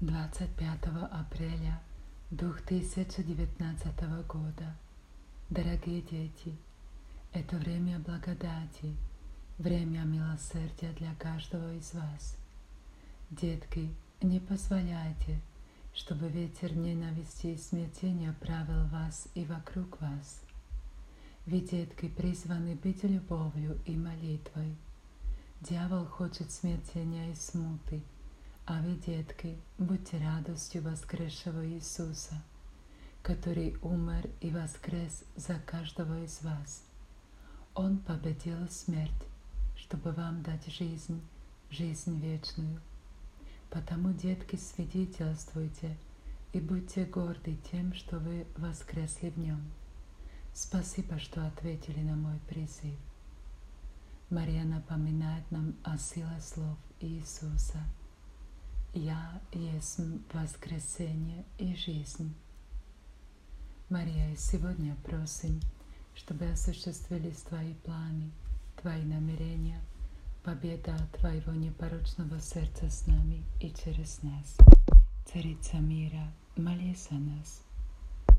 25 апреля 2019 года. Дорогие дети, это время благодати, время милосердия для каждого из вас. Детки, не позволяйте, чтобы ветер ненависти и смятения правил вас и вокруг вас. Вы, детки, призваны быть любовью и молитвой. Дьявол хочет смятения и смуты, а вы, детки, будьте радостью воскресшего Иисуса, который умер и воскрес за каждого из вас. Он победил смерть, чтобы вам дать жизнь, жизнь вечную. Потому, детки, свидетельствуйте и будьте горды тем, что вы воскресли в Нем. Спасибо, что ответили на мой призыв. Мария напоминает нам о силе слов Иисуса. «Я есть воскресение и жизнь». Мария, сегодня просим, чтобы осуществились Твои планы, Твои намерения, победа Твоего непорочного сердца с нами и через нас. Царица мира, молись за нас.